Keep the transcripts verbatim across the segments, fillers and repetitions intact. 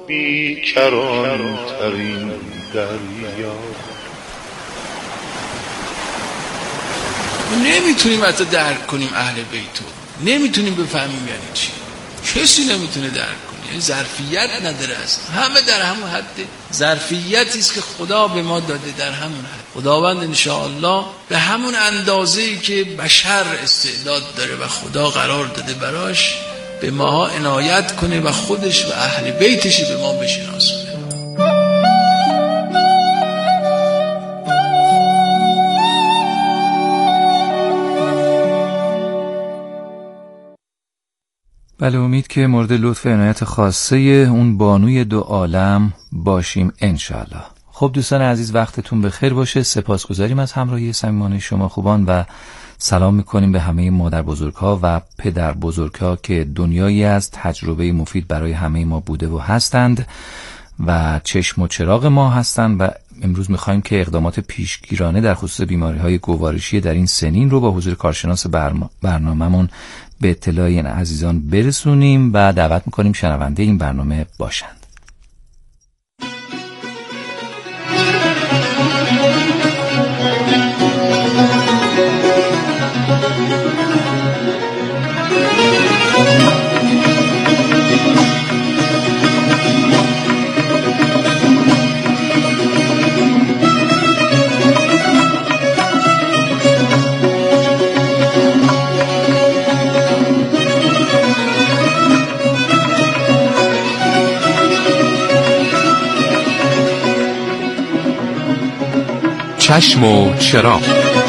بیکران ترین دریا. نمیتونیم حتی درک کنیم اهل بیتو، نمیتونیم بفهمیم یعنی چی، کسی نمیتونه درک کنه، یعنی ظرفیت نداره اصلا. همه در همون حد ظرفیتی است که خدا به ما داده، در همون حد. خداوند انشاءالله به همون اندازه‌ای که بشر استعداد داره و خدا قرار داده براش به ماها عنایت کنه و خودش و اهل بیتش به ما بشناسونه. بله، امید که مورد لطف و عنایت خاصه اون بانوی دو عالم باشیم انشاءالله. خب دوستان عزیز، وقتتون بخیر باشه. سپاسگزاریم از همراهی صمیمانه شما خوبان و سلام میکنیم به همه مادر بزرگها و پدر بزرگها که دنیایی از تجربه مفید برای همه ما بوده و هستند و چشم و چراغ ما هستند. و امروز میخوایم که اقدامات پیشگیرانه در خصوص بیماری‌های گوارشی در این سنین رو با حضور کارشناس برنامه‌مون به اطلاع این عزیزان برسونیم و دعوت میکنیم شنونده این برنامه باشند. چشم و چراغ.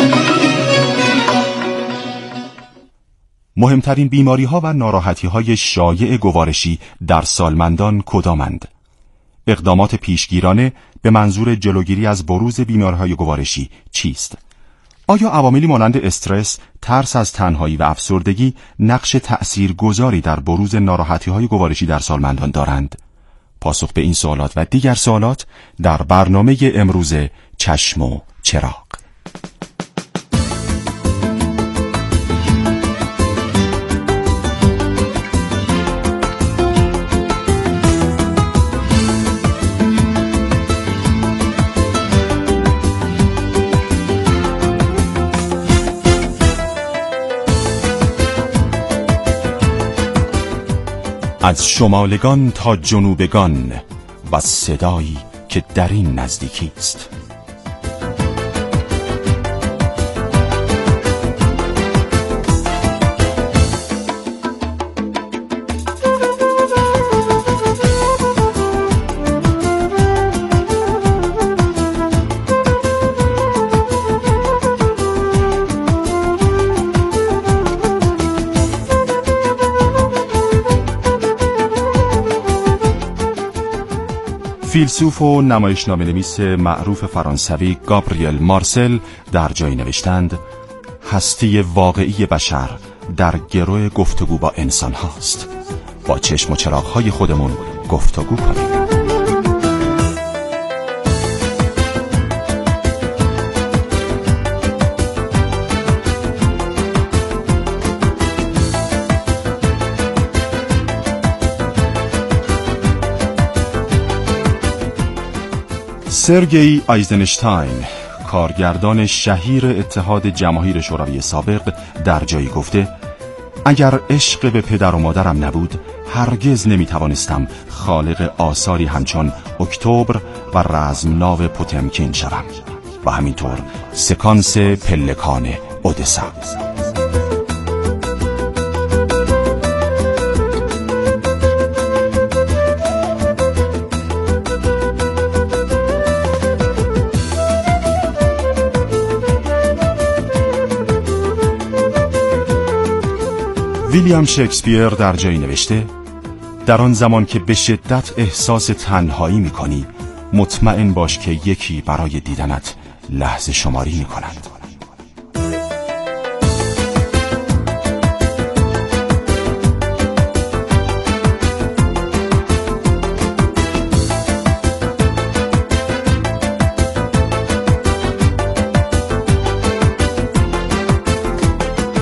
مهمترین بیماری‌ها و ناراحتی‌های شایع گوارشی در سالمندان کدامند؟ اقدامات پیشگیرانه به منظور جلوگیری از بروز بیماری‌های گوارشی چیست؟ آیا عواملی مانند استرس، ترس از تنهایی و افسردگی نقش تأثیرگذاری در بروز ناراحتی‌های گوارشی در سالمندان دارند؟ پاسخ به این سوالات و دیگر سوالات در برنامه امروز چشم و چراغ. از شمالگان تا جنوبگان و صدایی که در این نزدیکی است. فیلسوف و نمایشنامه‌نویس معروف فرانسوی گابریل مارسل در جایی نوشتند: هستی واقعی بشر در گرو گفتگو با انسان هاست. با چشم و چراغ‌های خودمون گفتگو کنیم. سرگئی آیزنشتاین، کارگردان شهیر اتحاد جماهیر شوروی سابق، در جایی گفته: اگر عشق به پدر و مادرم نبود، هرگز نمیتوانستم خالق آثاری همچون اکتبر و رزمناو پوتمکین شوم و همینطور سکانس پلکان اودسا. ویلیام شکسپیر در جایی نوشته: در آن زمان که به شدت احساس تنهایی می‌کنی، مطمئن باش که یکی برای دیدنت لحظه شماری می‌کند.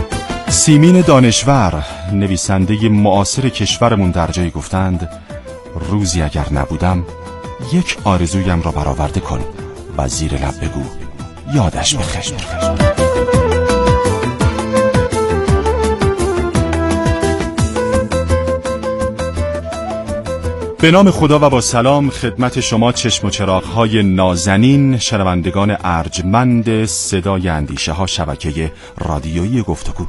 سیمین دانشور، نویسنده معاصر کشورمون، در جایی گفتند: روزی اگر نبودم یک آرزویم را برآورده کن و زیر لب بگو یادش بخیر. به نام خدا و با سلام خدمت شما چشم و چراغ‌های نازنین، شنوندگان ارجمند صدای اندیشه ها شبکه رادیویی گفتگو.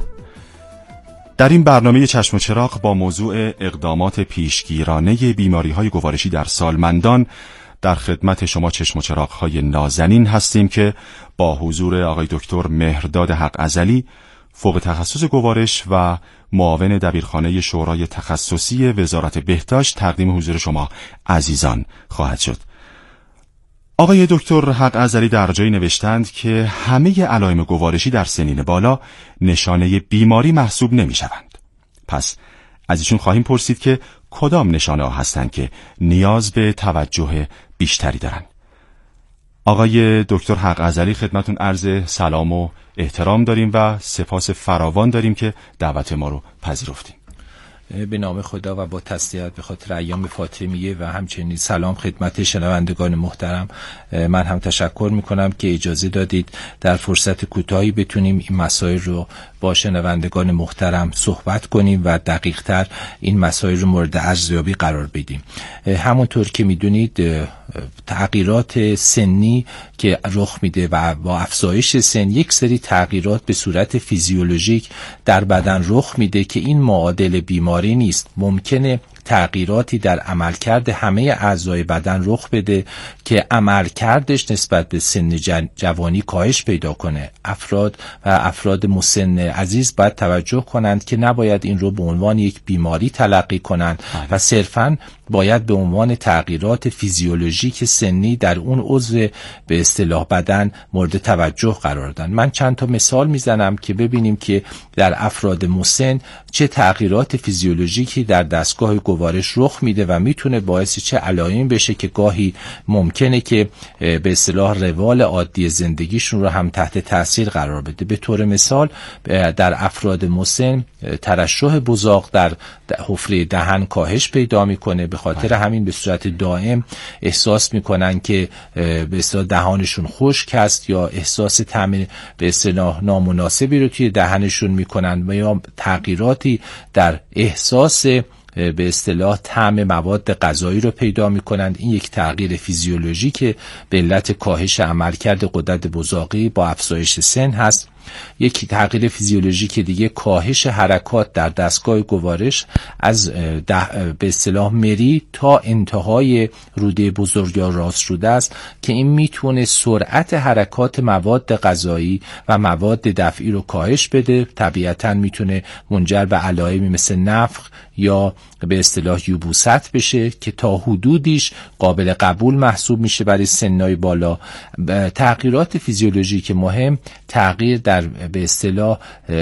در این برنامه چشم و چراغ با موضوع اقدامات پیشگیرانه بیماری‌های گوارشی در سالمندان در خدمت شما چشم و چراغ‌های نازنین هستیم که با حضور آقای دکتر مهرداد حق‌ازلی، فوق تخصص گوارش و معاون دبیرخانه شورای تخصصی وزارت بهداشت تقدیم حضور شما عزیزان خواهد شد. آقای دکتر حق‌ازلی در جایی نوشتند که همه علائم گوارشی در سنین بالا نشانه بیماری محسوب نمی شوند. پس از ایشون خواهیم پرسید که کدام نشانه ها هستند که نیاز به توجه بیشتری دارند. آقای دکتر حق‌ازلی خدمتون عرض سلام و احترام داریم و سپاس فراوان داریم که دعوت ما رو پذیرفتیم. به نام خدا و با تسلیت به خاطر ایام فاطمیه و همچنین سلام خدمت شنوندگان محترم. من هم تشکر میکنم که اجازه دادید در فرصت کوتاهی بتونیم این مسائل رو با شنوندگان محترم صحبت کنیم و دقیق تر این مسائل رو مورد ارزیابی قرار بدیم. همونطور که میدونید تغییرات سنی که رخ میده و با افزایش سن یک سری تغییرات به صورت فیزیولوژیک در بدن رخ میده که این معادل بیماری نیست. ممکنه تغییراتی در عملکرد همه اعضای بدن رخ بده که عملکردش نسبت به سن جوانی کاهش پیدا کنه. افراد و افراد مسن عزیز باید توجه کنند که نباید این رو به عنوان یک بیماری تلقی کنند و صرفاً باید به عنوان تغییرات فیزیولوژیک سنی در اون عضو به اصطلاح بدن مورد توجه قرار دادن. من چند تا مثال میزنم که ببینیم که در افراد مسن چه تغییرات فیزیولوژیکی در دستگاه گوارش رخ میده و میتونه باعث چه علائمی بشه که گاهی ممکنه که به اصطلاح روال عادی زندگیشون رو هم تحت تاثیر قرار بده. به طور مثال در افراد مسن ترشح بزاق در حفره دهن کاهش پیدا میکنه، به خاطر همین به صورت دائم احساس میکنن که به اصطلاح دهانشون خشک است یا احساس طعم به اصطلاح نامناسبی رو توی دهنشون میکنن و یا تغییراتی در احساس به اصطلاح طعم مواد غذایی رو پیدا می‌کنند. این یک تغییر فیزیولوژیک به علت کاهش عملکرد غدد بزاقی با افزایش سن هست. یک تغییر فیزیولوژیک دیگه کاهش حرکات در دستگاه گوارش از به اصطلاح مری تا انتهای روده بزرگ یا راست روده است که این میتونه سرعت حرکات مواد غذایی و مواد دفعی رو کاهش بده. طبیعتاً میتونه منجر به علائمی مثل نفخ یا به اصطلاح یبوست بشه که تا حدودیش قابل قبول محسوب میشه برای سنای بالا. تغییرات فیزیولوژیک مهم تغییر در به اصطلاح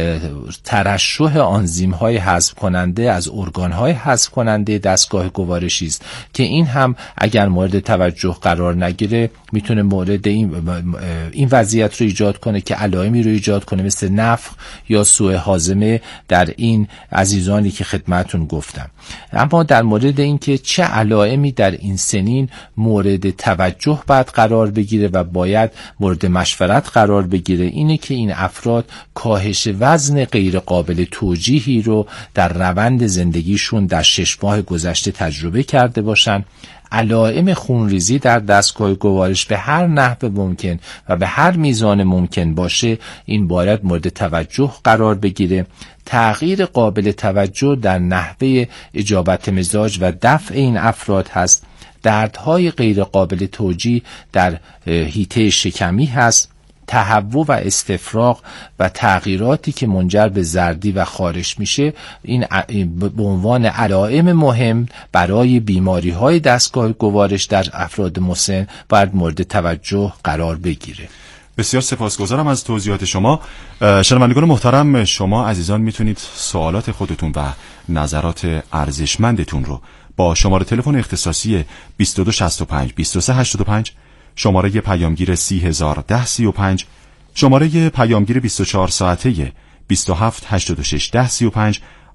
ترشح آنزیم‌های هضم کننده از ارگان‌های هضم کننده دستگاه گوارشی است که این هم اگر مورد توجه قرار نگیره میتونه مورد این این وضعیت رو ایجاد کنه که علائمی رو ایجاد کنه مثل نفخ یا سوء هاضمه در این عزیزانی که خدمتتون گفتم. اما در مورد اینکه چه علائمی در این سنین مورد توجه باید قرار بگیره و باید مورد مشورت قرار بگیره اینه که این افراد کاهش وزن غیر قابل توجیهی رو در روند زندگیشون در شش ماه گذشته تجربه کرده باشن. علائم خونریزی در دستگاه گوارش به هر نحو ممکن و به هر میزان ممکن باشه این باید مورد توجه قرار بگیره. تغییر قابل توجه در نحوه اجابت مزاج و دفع این افراد هست. دردهای غیر قابل توجیه در حیطه شکمی هست. تهوع و استفراغ و تغییراتی که منجر به زردی و خارش میشه این به عنوان علائم مهم برای بیماری‌های دستگاه گوارش در افراد مسن باید مورد توجه قرار بگیره. بسیار سپاسگزارم از توضیحات شما. شنوندگان محترم، شما عزیزان میتونید سوالات خودتون و نظرات ارزشمندتون رو با شماره تلفن اختصاصی بیست و دو شصت و پنج بیست و سه هشتاد و پنج، شماره پیامگیر سی هزار ده سی و پنج، شماره پیامگیر بیست و چهار ساعته بیست و هفت هشتاد و شش ده سی و پنج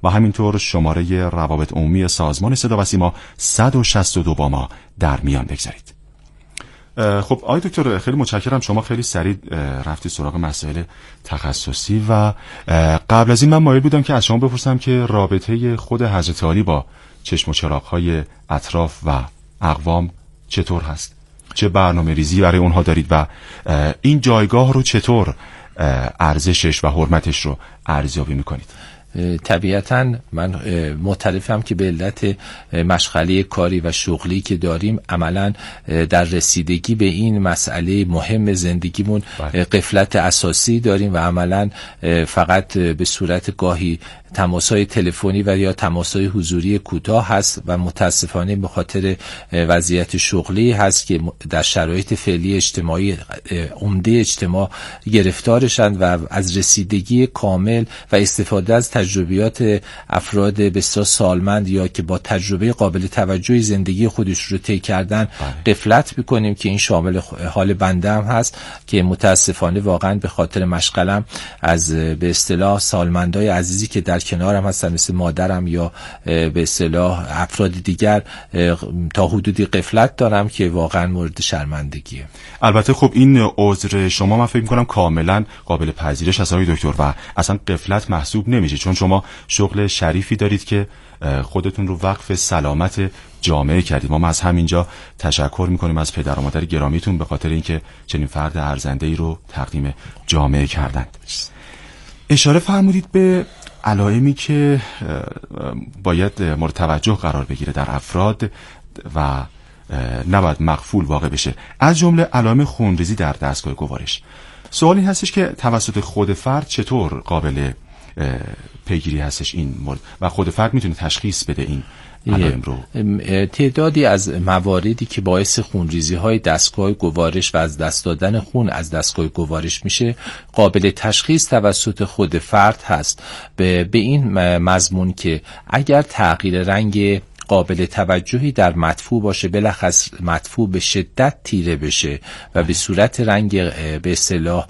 و همینطور شماره روابط عمومی سازمان صدا و سیما صد و شصت و دو با ما در میان بگذارید. خب آقای دکتر خیلی متشکرم، شما خیلی سریع رفتی سراغ مسائل تخصصی و قبل از این من مایل بودم که از شما بپرسم که رابطه خود حضرت عالی با چشم و چراغ‌های اطراف و اقوام چطور هست؟ چه برنامه ریزی برای اونها دارید و این جایگاه رو چطور ارزشش و حرمتش رو ارزیابی میکنید؟ طبیعتاً من معترفم که به علت مشغله کاری و شغلی که داریم عملاً در رسیدگی به این مسئله مهم زندگیمون غفلت اساسی داریم و عملاً فقط به صورت گاهی تماس‌های تلفنی و یا تماس‌های حضوری کوتاه هست و متاسفانه به خاطر وضعیت شغلی هست که در شرایط فعلی اجتماعی عمده اجتماع گرفتارشند و از رسیدگی کامل و استفاده از تجربیات افراد بسیار سالمند یا که با تجربه قابل توجهی زندگی خودش رو طی کردن غفلت می‌کنیم که این شامل حال بنده هم هست که متاسفانه واقعا به خاطر مشغله‌ام از به اصطلاح سالمندای عزیزی که در کنارم هستن مثل مادرم یا به اصطلاح افراد دیگر تا حدودی غفلت دارم که واقعا مورد شرمندگیه. البته خب این عذر شما من فکر می‌کنم کاملا قابل پذیرش است آقای دکتر و اصلا غفلت محسوب نمیشه، چون شما شغل شریفی دارید که خودتون رو وقف سلامت جامعه کردید. ما از همینجا تشکر میکنیم از پدر و مادر گرامیتون به خاطر اینکه چنین فرد ارزنده‌ای رو تقدیم جامعه کردند. اشاره فرمودید به علائمی که باید مورد توجه قرار بگیره در افراد و نباید مغفول واقع بشه، از جمله علائم خونریزی در دستگاه گوارش. سوال این هستش که توسط خود فرد چطور قابل پیگیری هستش این مورد و خود فرد میتونه تشخیص بده این علائم رو؟ تعدادی از مواردی که باعث خونریزی های دستگاه گوارش و از دست دادن خون از دستگاه گوارش میشه قابل تشخیص توسط خود فرد هست، به, به این مضمون که اگر تغییر رنگ قابل توجهی در مدفوع باشه، بلخص مدفوع به شدت تیره بشه و به صورت رنگ به اصطلاح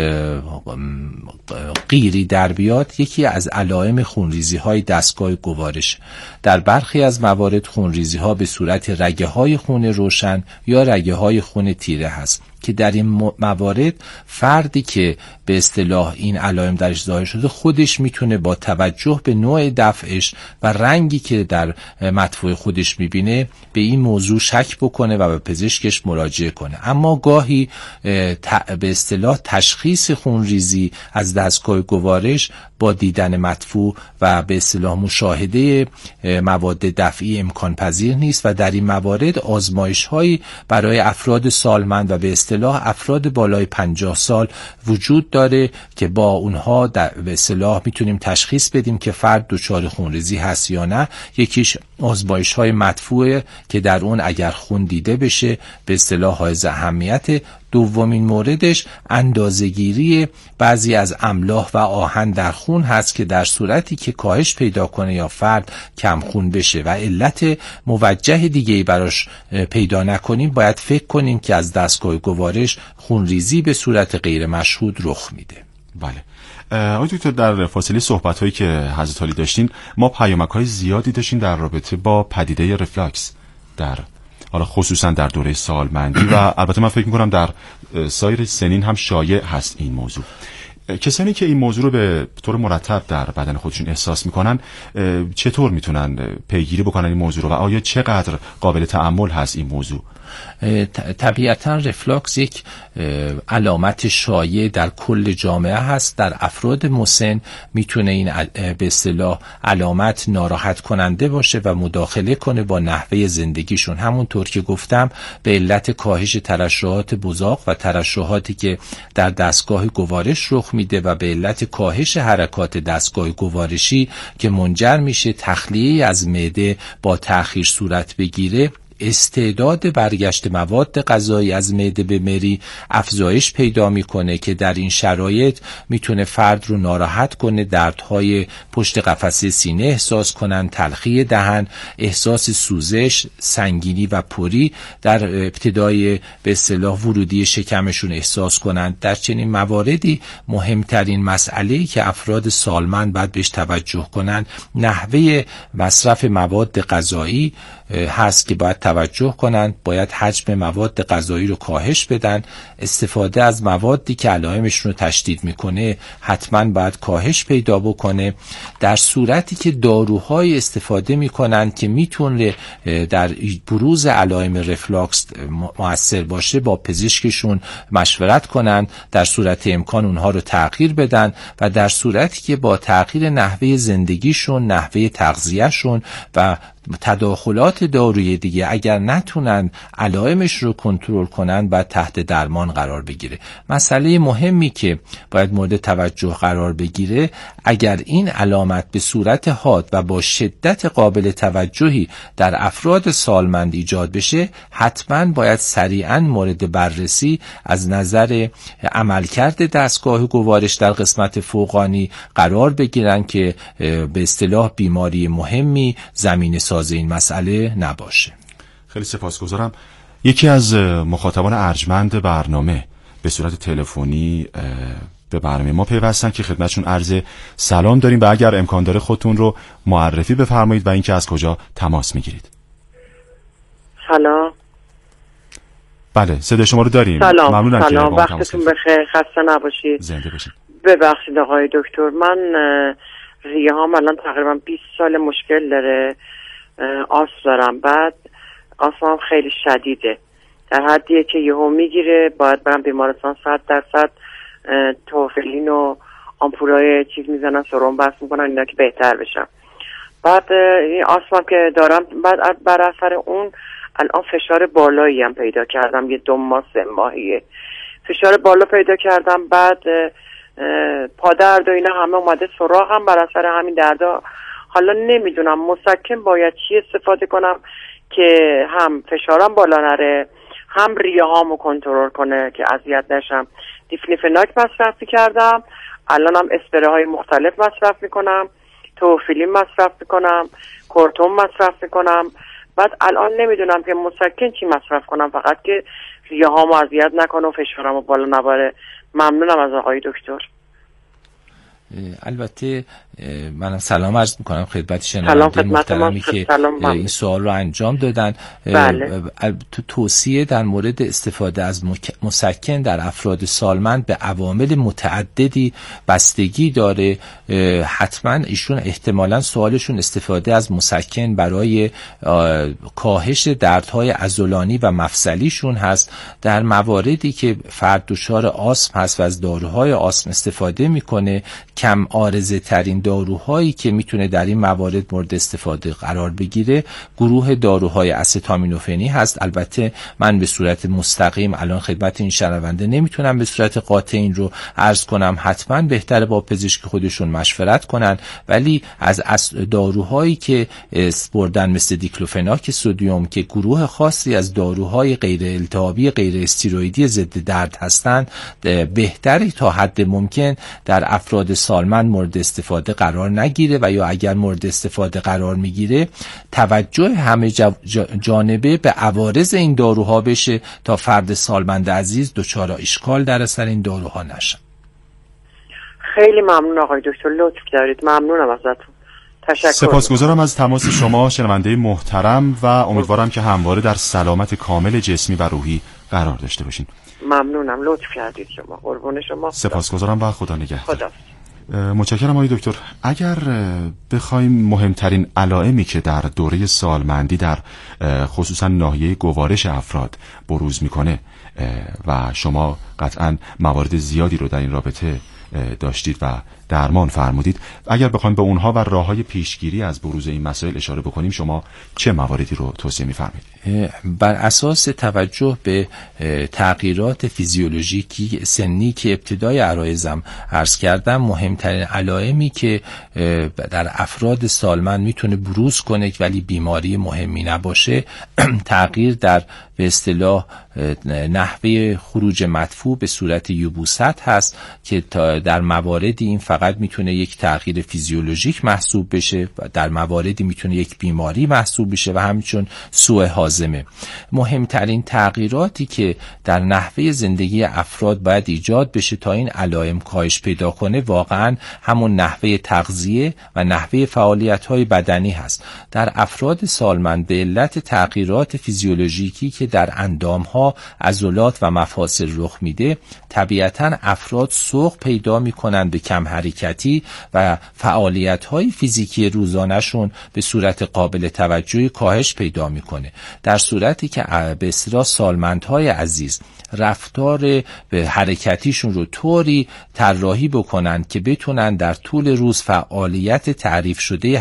قیری در بیاد، یکی از علائم خونریزی های دستگاه گوارش. در برخی از موارد خونریزی ها به صورت رگه های خون روشن یا رگه های خون تیره هست که در این موارد فردی که به اصطلاح این علائم درش ظاهر شده خودش میتونه با توجه به نوع دفعش و رنگی که در مدفوع خودش میبینه به این موضوع شک بکنه و به پزشکش مراجعه کنه. اما گاهی به اصطلاح تشخیص خونریزی از دستگاه گوارش با دیدن مدفوع و به اصطلاح مشاهده مواد دفعی امکان پذیر نیست و در این موارد آزمایش هایی برای افراد سالمند و به اصطلاح افراد بالای پنجاه سال وجود داره که با اونها به اصطلاح میتونیم تشخیص بدیم که فرد دچار خونریزی هست یا نه. یکیش آزمایش های مدفوعه که در اون اگر خون دیده بشه به اصطلاح حائز اهمیت. دومین موردش اندازه‌گیری بعضی از املاح و آهن در خون هست که در صورتی که کاهش پیدا کنه یا فرد کم خون بشه و علت موجه دیگه‌ای براش پیدا نکنیم، باید فکر کنیم که از دستگاه گوارش خونریزی به صورت غیر مشهود رخ میده. بله. آقای دکتر در فاصله صحبت‌هایی که حضرت علی داشتین ما پیامک‌های زیادی داشتیم در رابطه با پدیده رفلاکس در حالا خصوصا در دوره سالمندی و البته من فکر می‌کنم در سایر سنین هم شایع هست این موضوع. کسانی که این موضوع رو به طور مرتب در بدن خودشون احساس میکنن چطور میتونن پیگیری بکنن این موضوع رو و آیا چقدر قابل تأمل هست این موضوع؟ طبیعتا رفلاکس یک علامت شایع در کل جامعه هست. در افراد مسن میتونه این به اصطلاح علامت ناراحت کننده باشه و مداخله کنه با نحوه زندگیشون. همونطور که گفتم به علت کاهش ترشحات بزاق و ترشحاتی که در دستگاه گوارش رخ میده و به علت کاهش حرکات دستگاه گوارشی که منجر میشه تخلیه از معده با تأخیر صورت بگیره، استعداد برگشت مواد غذایی از معده به مری افزایش پیدا میکنه که در این شرایط میتونه فرد رو ناراحت کنه، دردهای پشت قفسه سینه احساس کنن، تلخی دهن، احساس سوزش، سنگینی و پری در ابتدای به اصطلاح ورودی شکمشون احساس کنند. در چنین مواردی مهمترین مسئله‌ای که افراد سالمند باید بهش توجه کنند نحوه مصرف مواد غذایی هست که باید توجه کنند. باید حجم مواد غذایی رو کاهش بدن. استفاده از موادی که علائمشون رو تشدید میکنه حتما باید کاهش پیدا بکنه. در صورتی که داروهای استفاده میکنن که میتونه در بروز علائم رفلاکس مؤثر باشه با پزشکشون مشورت کنن. در صورت امکان اونها رو تغییر بدن و در صورتی که با تغییر نحوه زندگیشون، نحوه تغذیهشون و تداخلات دارویی دیگه اگر نتونن علائمش رو کنترل کنن و تحت درمان قرار بگیره. مسئله مهمی که باید مورد توجه قرار بگیره، اگر این علامت به صورت حاد و با شدت قابل توجهی در افراد سالمند ایجاد بشه، حتما باید سریعا مورد بررسی از نظر عملکرد دستگاه گوارش در قسمت فوقانی قرار بگیرن که به اصطلاح بیماری مهمی زمینه ساز این مسئله نباشه. خیلی سپاسگزارم. یکی از مخاطبان ارجمند برنامه به صورت تلفنی به برنامه ما پیوستن که خدمتشون عرض سلام داریم و اگر امکان داره خودتون رو معرفی بفرمایید و اینکه از کجا تماس میگیرید. سلام. بله صدای شما رو داریم. سلام. ممنونم. سلام. وقتتون بخیر. خسته نباشید. زنده باشید. ببخشید آقای دکتر، من ریه هام الان تقریبا بیست سال مشکل داره. آسم دارم. بعد آسمم خیلی شدیده، در حدیه که یهو میگیره باید برم بیمارستان. صد درصد توفیلین و آمپولای چیز میزنن، سرم بس میکنن اینا که بهتر بشم. بعد این آسمم که دارم، بعد بر اثر اون الان فشار بالایی هم پیدا کردم. یه دو ماه سه ماهیه فشار بالا پیدا کردم. بعد پا درد و اینا همه اومده سراغم بر اثر همین دردا. حالا نمیدونم مسکن باید چی استفاده کنم که هم فشارم بالا نره، هم ریه هامو کنترل کنه که اذیت نشم. دیفنیفناک مصرف کردم، الانم اسپری های مختلف مصرف میکنم، توفیلین مصرف میکنم، کورتون مصرف میکنم. بعد الان نمیدونم که مسکن چی مصرف کنم، فقط که ریه هامو اذیت نکنه و فشارمو بالا نبره. ممنونم از آقای دکتر. البته من سلام عرض میکنم خدمت شنونده محترمی که این سوال رو انجام دادن. بله. تو توصیه در مورد استفاده از مسکن در افراد سالمند به عوامل متعددی بستگی داره. حتما ایشون احتمالاً سوالشون استفاده از مسکن برای کاهش دردهای عضلانی و مفصلیشون هست. در مواردی که فرد دچار آسم هست و از داروهای آسم استفاده میکنه، کم عارضه ترین داروهایی که میتونه در این موارد مورد استفاده قرار بگیره گروه داروهای استامینوفنی هست. البته من به صورت مستقیم الان خدمت این شنونده نمیتونم به صورت قاطع این رو عرض کنم، حتما بهتره با پزشک خودشون مشورت کنن. ولی از داروهایی که بردن مثل دیکلوفناک سدیم که گروه خاصی از داروهای غیر التهابی غیر استیروئیدی ضد درد هستند، بهتره تا حد ممکن در افراد سالمند مورد استفاده قرار نگیره و یا اگر مورد استفاده قرار میگیره توجه همه جانبه به عوارض این داروها بشه تا فرد سالمند عزیز دچار اشکال در اثر این داروها نشه. خیلی ممنون آقای دکتر، لطف دارید. ممنونم ازتون. تشکر. سپاسگزارم از تماس شما شنونده محترم و امیدوارم که همواره در سلامت کامل جسمی و روحی قرار داشته باشین. ممنونم، لطف کردید شما. قربون شما. سپاسگزارم و خدا نگهدار. خدا. متشکرم آقای دکتر. اگر بخوایم مهمترین علائمی که در دوره سالمندی در خصوصا ناحیه گوارش افراد بروز میکنه و شما قطعا موارد زیادی رو در این رابطه داشتید و درمان فرمودید. اگر بخوایم به اونها و راههای پیشگیری از بروز این مسائل اشاره بکنیم، شما چه مواردی رو توصیه می‌فرمایید؟ بر اساس توجه به تغییرات فیزیولوژیکی سنی که ابتدای عرایزم عرض کردم، مهمترین علائمی که در افراد سالمند میتونه بروز کنه ولی بیماری مهمی نباشه، تغییر در به اصطلاح نحوه خروج مدفوع به صورت یبوست هست که در مواردی این فقط میتونه یک تغییر فیزیولوژیک محسوب بشه و در مواردی میتونه یک بیماری محسوب بشه و همچنین سوء هاضمه. مهمترین تغییراتی که در نحوه زندگی افراد باید ایجاد بشه تا این علائم کاهش پیدا کنه، واقعا همون نحوه تغذیه و نحوه فعالیت‌های بدنی هست. در افراد سالمند به علت تغییرات فیزیولوژیکی که در اندام‌ها عضلات و مفاصل رخ میده، طبیعتاً افراد سوق پیدا میکنن به کم حرکتی و فعالیت‌های فیزیکی روزانه‌شون به صورت قابل توجهی کاهش پیدا میکنه. در صورتی که به اصطلاح سالمندهای عزیز رفتار به حرکتیشون رو طوری طراحی بکنن که بتونن در طول روز فعالیت تعریف شده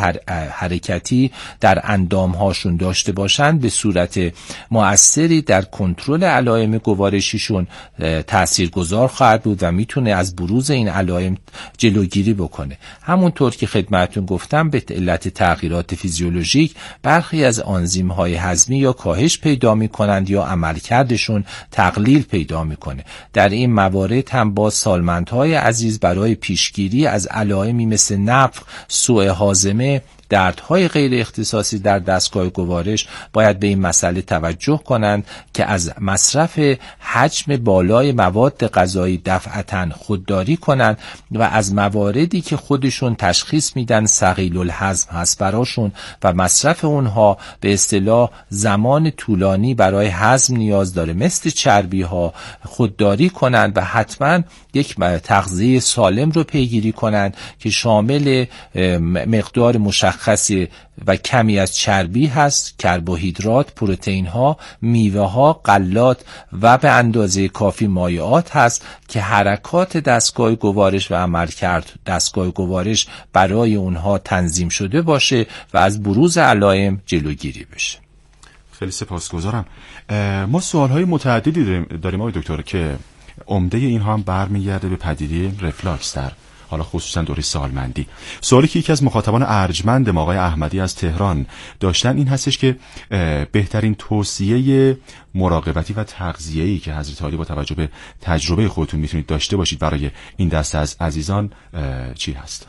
حرکتی در اندامهاشون داشته باشن، به صورت مؤثری در کنترل علائم گوارشیشون تاثیرگذار خواهد بود و میتونه از بروز این علائم جلوگیری بکنه. همونطور که خدمتتون گفتم، به علت تغییرات فیزیولوژیک برخی از آنزیم‌های هضمی یا کاهش پیدا میکنند یا عملکردشون تقلیل پیدا میکنه. در این موارد هم با سالمندهای عزیز برای پیشگیری از علائمی مثل نفخ، سوء هاضمه، دردهای غیر اختصاصی در دستگاه گوارش باید به این مسئله توجه کنند که از مصرف حجم بالای مواد غذایی دفعتاً خودداری کنند و از مواردی که خودشون تشخیص میدن ثقیل الهضم هست براشون و مصرف اونها به اصطلاح زمان طولانی برای هضم نیاز داره، مثل چربی ها، خودداری کنند و حتما یک تغذیه سالم رو پیگیری کنند که شامل مقدار مشخص خاصی و کمی از چربی هست، کربوهیدرات، پروتئین ها، میوه ها، غلات و به اندازه کافی مایعات هست که حرکات دستگاه گوارش و عملکرد دستگاه گوارش برای اونها تنظیم شده باشه و از بروز علائم جلوگیری بشه. خیلی سپاسگزارم. ما سوالهای متعددی داریم, داریم آقای دکتر که عمده اینها هم برمیگرده به پدیده رفلاکس در حالا خصوصا دوره سالمندی. سوالی که یکی از مخاطبان ارجمند ما آقای احمدی از تهران داشتن این هستش که بهترین توصیه مراقبتی و تغذیه‌ای که حضرت عالی با توجه به تجربه خودتون میتونید داشته باشید برای این دسته از عزیزان چی هست؟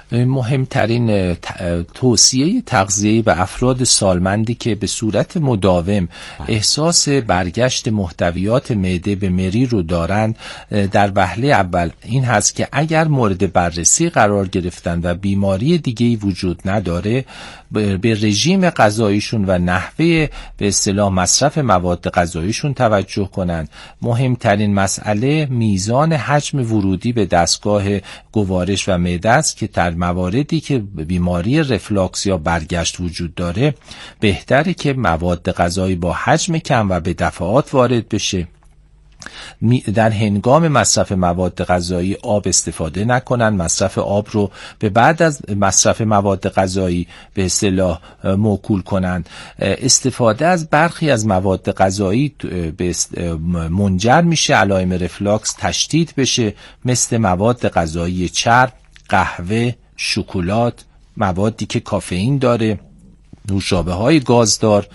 مهمترین توصیه تغذیه‌ای به افراد سالمندی که به صورت مداوم احساس برگشت محتویات معده به مری رو دارند در وهله اول این هست که اگر مورد بررسی قرار گرفتن و بیماری دیگه‌ای وجود نداره، به رژیم غذاییشون و نحوه به اصطلاح مصرف مواد غذاییشون توجه کنند. مهمترین مسئله میزان حجم ورودی به دستگاه گوارش و معده است که در مواردی که بیماری رفلاکس یا برگشت وجود داره بهتره که مواد غذایی با حجم کم و به دفعات وارد بشه. در هنگام مصرف مواد غذایی آب استفاده نکنن، مصرف آب رو به بعد از مصرف مواد غذایی به اصطلاح موکول کنن. استفاده از برخی از مواد غذایی منجر میشه علائم رفلاکس تشدید بشه، مثل مواد غذایی چرب، قهوه، شکلات، موادی که کافئین داره، نوشابه های گازدار،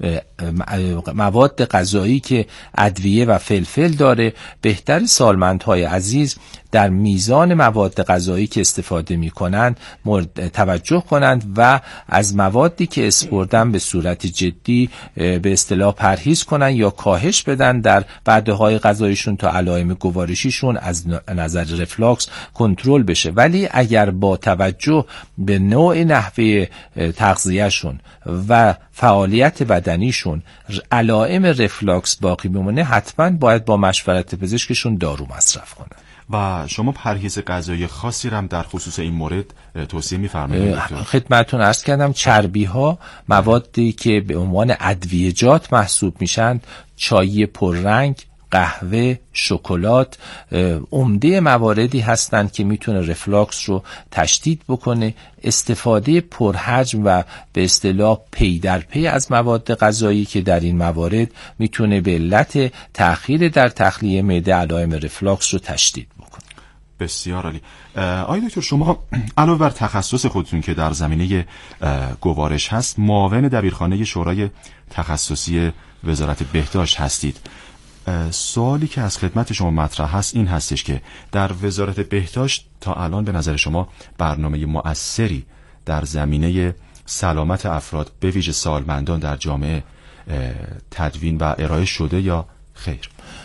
مواد غذایی که ادویه و فلفل داره. بهتر سالمندهای عزیز در میزان مواد غذایی که استفاده می کنند توجه کنند و از موادی که اسپردن به صورت جدی به اصطلاح پرهیز کنند یا کاهش بدن در وعده های غذاییشون تا علائم گوارشیشون از نظر رفلاکس کنترل بشه. ولی اگر با توجه به نوع نحوه تغذیهشون و فعالیت بدنیشون علائم رفلاکس باقی بمونه، حتما باید با مشورت پزشکشون دارو مصرف کنن. و شما پرهیز غذایی خاصی رو هم در خصوص این مورد توصیه می‌فرمایید؟ خدمتتون عرض کردم چربی ها، موادی که به عنوان ادویه‌جات محسوب میشن، چای پررنگ، قهوه، شکلات عمده مواردی هستند که میتونه رفلاکس رو تشدید بکنه. استفاده پرحجم و به اصطلاح پی در پی از مواد غذایی که در این موارد میتونه به علت تأخیر در تخلیه معده علائم رفلاکس رو تشدید بکنه. بسیار عالی. آقای دکتر، شما علاوه بر تخصص خودتون که در زمینه گوارش هست، معاون دبیرخانه شورای تخصصی وزارت بهداشت هستید. سوالی که از خدمت شما مطرح هست این هستش که در وزارت بهداشت تا الان به نظر شما برنامه مؤثری در زمینه سلامت افراد به ویژه سالمندان در جامعه تدوین و ارائه شده یا خیر؟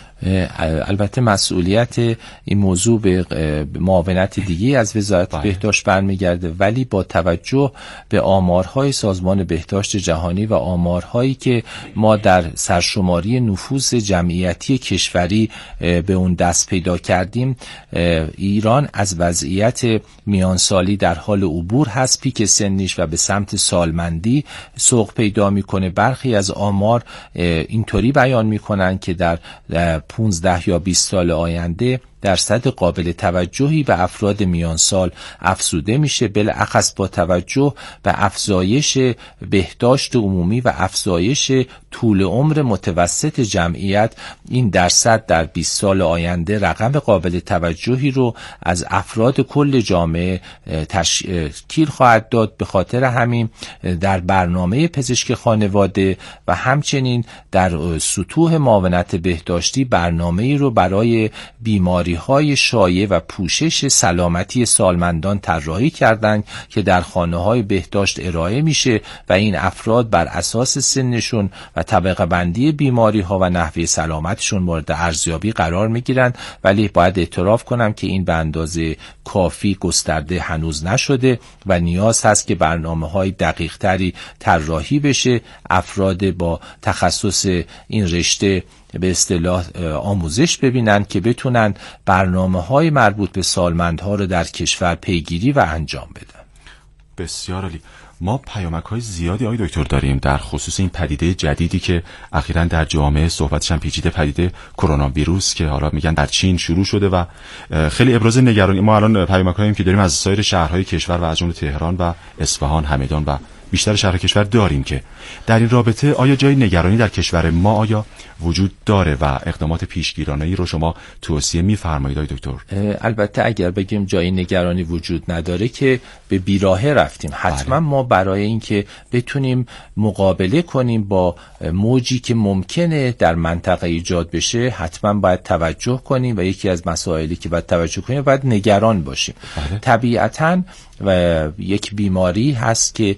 البته مسئولیت این موضوع به معاونت دیگه از وزارت باید. بهداشت برمیگرده، ولی با توجه به آمارهای سازمان بهداشت جهانی و آمارهایی که ما در سرشماری نفوس جمعیتی کشوری به اون دست پیدا کردیم، ایران از وضعیت میانسالی در حال عبور هست، پیک سنیش و به سمت سالمندی سوق پیدا میکنه. برخی از آمار اینطوری بیان میکنن که در پونزده یا بیست سال آینده درصد قابل توجهی به افراد میان سال افزوده میشه، بالاخص با توجه به افزایش بهداشت عمومی و افزایش طول عمر متوسط جمعیت. این درصد در بیست سال آینده رقم قابل توجهی رو از افراد کل جامعه تشکیل خواهد داد. به خاطر همین در برنامه پزشک خانواده و همچنین در سطوح معاونت بهداشتی برنامه‌ای رو برای بیماری های شایع و پوشش سلامتی سالمندان طراحی کردند که در خانه‌های بهداشت ارائه میشه و این افراد بر اساس سنشون و طبقه بندی بیماری ها و نحوه سلامتشون مورد ارزیابی قرار میگیرند. ولی باید اعتراف کنم که این به اندازه کافی گسترده هنوز نشده و نیاز هست که برنامه‌های دقیق‌تری طراحی بشه، افراد با تخصص این رشته به اصطلاح آموزش ببینن که بتونن برنامه‌های مربوط به سالمندها رو در کشور پیگیری و انجام بدن. بسیار عالی. ما پیامک‌های زیادی آقای دکتر داریم در خصوص این پدیده جدیدی که اخیراً در جامعه صحبتش هم پیچیده، پدیده کرونا ویروس که حالا میگن در چین شروع شده و خیلی ابراز نگرانی. ما الان پیامک‌هایی که داریم از سایر شهرهای کشور و از جمله تهران و اصفهان، همدان و بیشتر شهر کشور داریم که در این رابطه آیا جای نگرانی در کشور ما آیا وجود داره و اقدامات پیشگیرانه‌ای رو شما توصیه می‌فرمایید آقای دکتر؟ البته اگر بگیم جای نگرانی وجود نداره که به بیراهه رفتیم. حتما بله. ما برای اینکه بتونیم مقابله کنیم با موجی که ممکنه در منطقه ایجاد بشه حتما باید توجه کنیم و یکی از مسائلی که باید توجه کنیم باید نگران باشیم. بله. طبیعتاً و یک بیماری هست که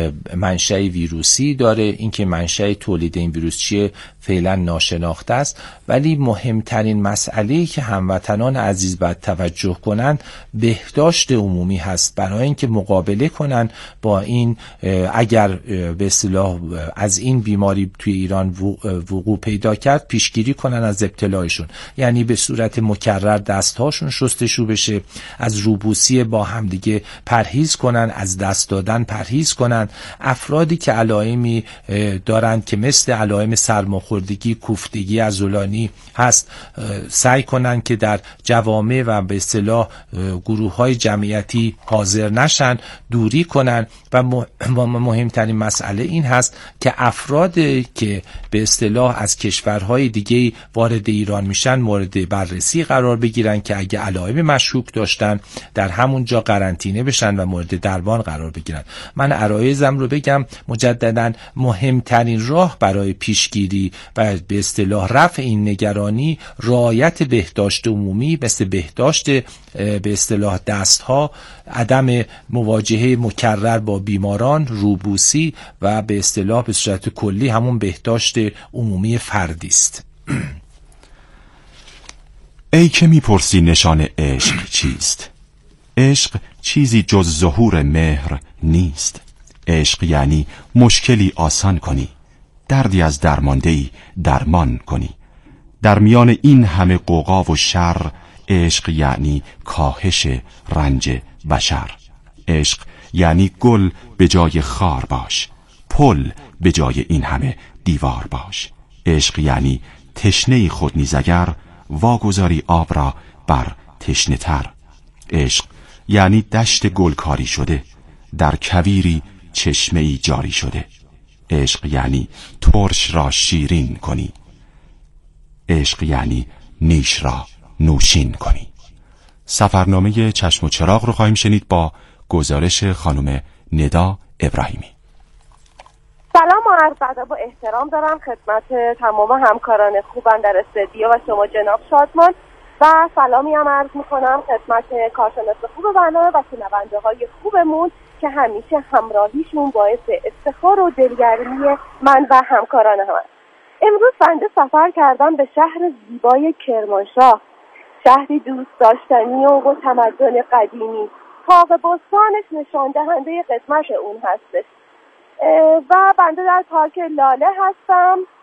منشأ ویروسی داره. اینکه منشأ تولید این ویروس چیه فعلا ناشناخته است، ولی مهمترین مسئله‌ای که هموطنان عزیز باید توجه کنند بهداشت عمومی هست، برای اینکه مقابله کنند با این اگر به اصطلاح از این بیماری توی ایران وقوع پیدا کرد پیشگیری کنن از ابتلایشون، یعنی به صورت مکرر دستهاشون شستشو بشه، از روبوسی با همدیگه پرهیز کنن، از دست دادن پرهیز کنن. افرادی که علائمی دارند که مثل علائم سرماخوردگی، کوفتگی عضلانی هست سعی کنن که در جوامع و به اصطلاح گروه‌های جمعیتی حاضر نشن، دوری کنن و مهمترین مسئله این هست که افرادی که به اصطلاح از کشورهای دیگه وارد ایران میشن مورد بررسی قرار بگیرن که اگه علائم مشکوک داشتن در همون جا قرنطینه بشن و مورد درمان قرار بگیرن. من عرایزم رو بگم مجدداً مهمترین راه برای پیشگیری و به اصطلاح رفع این نگرانی رعایت بهداشت عمومی مثل بهداشت به اصطلاح دستها، عدم مواجهه مکرر با بیماران، روبوسی و به اصطلاح به صورت کلی همون بهداشت عمومی فردی است. ای که میپرسی نشان عشق چیست؟ عشق چیزی جز ظهور مهر نیست. عشق یعنی مشکلی آسان کنی، دردی از درماندهی درمان کنی. در میان این همه غوغا و شر، عشق یعنی کاهش رنج بشر. عشق یعنی گل به جای خار باش، پل به جای این همه دیوار باش. عشق یعنی تشنه خود نیز اگر واگذاری آب را بر تشنه تر. عشق یعنی دشت گلکاری شده، در کویری چشمه ای جاری شده. عشق یعنی ترش را شیرین کنی. عشق یعنی نیش را نوشین کنی. سفرنامه چشم و چراغ رو خواهیم شنید با گزارش خانم ندا ابراهیمی. سلام و عرض ادب و احترام دارم خدمت تمام همکاران خوبم در استودیو و شما جناب شادمان، و سلامی هم عرض میکنم خدمت کارشناس خوب برنامه و شنونده های خوبمون که همیشه همراهیشون باعث افتخار و دلگرمی من و همکاران هم است. امروز بنده سفر کردم به شهر زیبای کرمانشاه، شهری دوست داشتنی و با تمدن قدیمی. باغ بستانش نشان دهنده قدمت اون هستش و بنده در پارک لاله هستم